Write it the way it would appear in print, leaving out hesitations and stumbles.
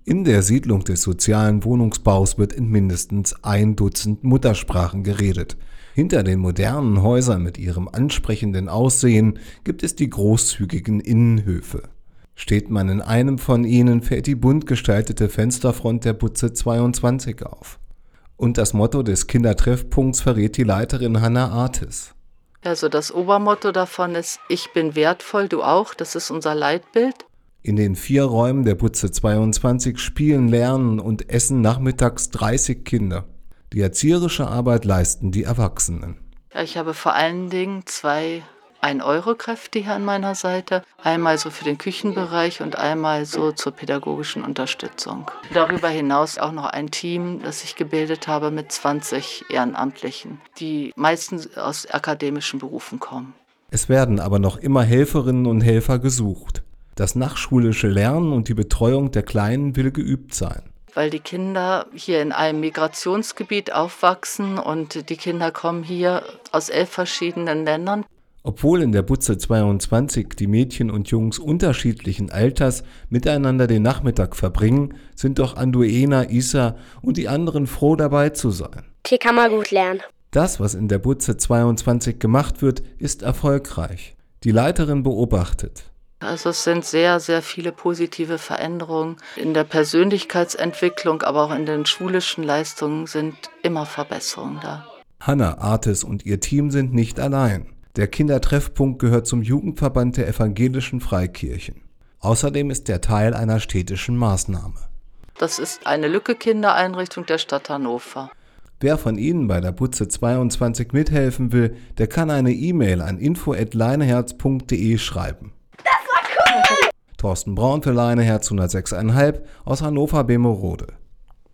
In der Siedlung des sozialen Wohnungsbaus wird in mindestens 1 Dutzend Muttersprachen geredet. Hinter den modernen Häusern mit ihrem ansprechenden Aussehen gibt es die großzügigen Innenhöfe. Steht man in einem von ihnen, fällt die bunt gestaltete Fensterfront der Butze 22 auf. Und das Motto des Kindertreffpunkts verrät die Leiterin Hanna Artis. Also das Obermotto davon ist: Ich bin wertvoll, du auch. Das ist unser Leitbild. In den 4 Räumen der Butze 22 spielen, lernen und essen nachmittags 30 Kinder. Die erzieherische Arbeit leisten die Erwachsenen. Ja, ich habe vor allen Dingen 2 1-Euro-Kräfte hier an meiner Seite. Einmal so für den Küchenbereich und einmal so zur pädagogischen Unterstützung. Darüber hinaus auch noch ein Team, das ich gebildet habe mit 20 Ehrenamtlichen, die meistens aus akademischen Berufen kommen. Es werden aber noch immer Helferinnen und Helfer gesucht. Das nachschulische Lernen und die Betreuung der Kleinen will geübt sein. Weil die Kinder hier in einem Migrationsgebiet aufwachsen und die Kinder kommen hier aus 11 verschiedenen Ländern. Obwohl in der Butze 22 die Mädchen und Jungs unterschiedlichen Alters miteinander den Nachmittag verbringen, sind doch Anduena, Isa und die anderen froh, dabei zu sein. Hier kann man gut lernen. Das, was in der Butze 22 gemacht wird, ist erfolgreich. Die Leiterin beobachtet. Also es sind sehr, sehr viele positive Veränderungen. In der Persönlichkeitsentwicklung, aber auch in den schulischen Leistungen sind immer Verbesserungen da. Hanna Artis und ihr Team sind nicht allein. Der Kindertreffpunkt gehört zum Jugendverband der Evangelischen Freikirchen. Außerdem ist er Teil einer städtischen Maßnahme. Das ist eine Lücke-Kindereinrichtung der Stadt Hannover. Wer von Ihnen bei der Butze 22 mithelfen will, der kann eine E-Mail an info@leineherz.de schreiben. Thorsten Braun für Leineherz 106,5 aus Hannover-Bemerode.